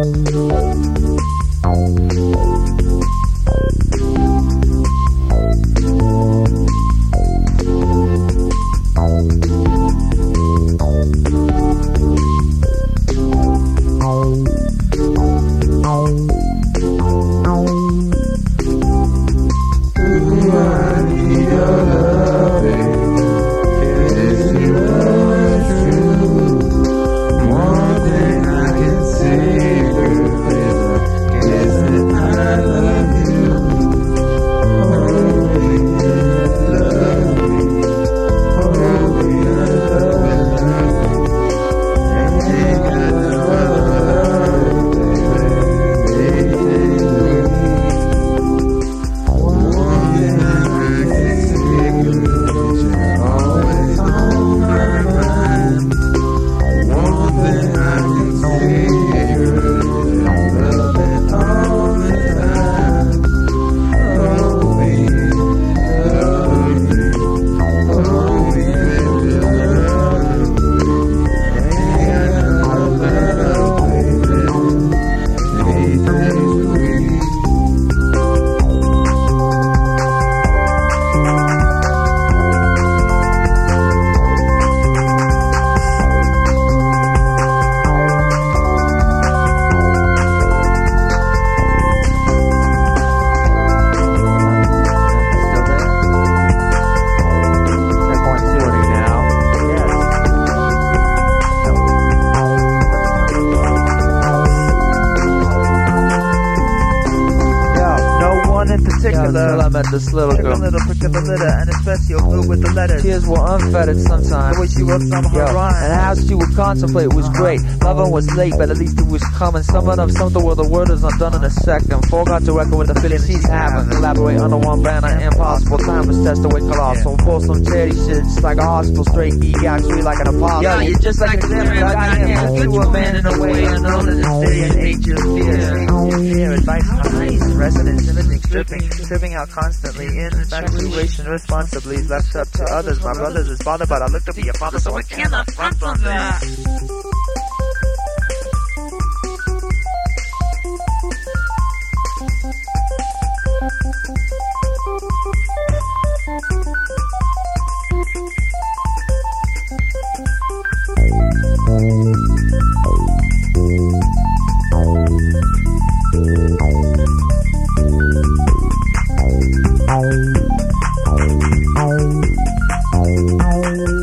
Until I met this little girl. Took a little pick of the litter and especially filled with the letters. Tears were unfettered sometimes. The way she wrote some of her rhymes. And how she would contemplate was great. Loving was late, but at least it was coming. Some of them, some the word, the word is undone in a second. Forgot to reckon with the feelings she's having. Collaborate under one banner, impossible. Time was test away colossal. Full some charity shit, just like a hospital. Straight E, actually like an apostle. Yo, you're just like a example. I got him. Good to a man in a way unknown in this day and age of fear. Advice on ice, residence, imaging, stripping out constantly. Infatuation responsibly is left up to others. My brother's his father, but I look to be a father, so I cannot front from that. Oh.